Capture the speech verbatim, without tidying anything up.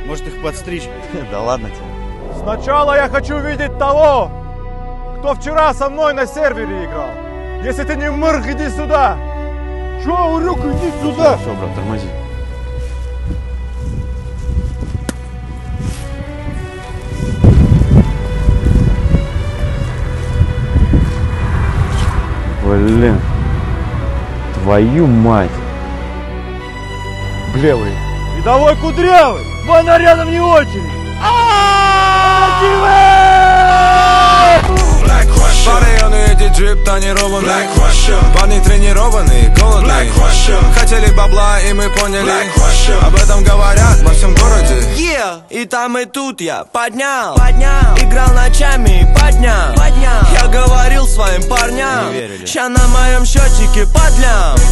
Может их подстричь? Да ладно тебе. Сначала я хочу видеть того, кто вчера со мной на сервере играл. Если ты не мырк, иди сюда. Чё, урюк, иди сюда. Все, брат, тормози. Блин. Твою мать. Блевый. Рядовой Кудрявый. Два наряда вне очередь. Парни, он едет джип тонированный. Парни тренированные, голодные. Хотели бабла, и мы поняли. Об этом говорят во всем городе. Yeah. И там, и тут я поднял, поднял. Играл ночами, поднял, поднял. Я говорил своим парням, ща на моем счетчике подлям.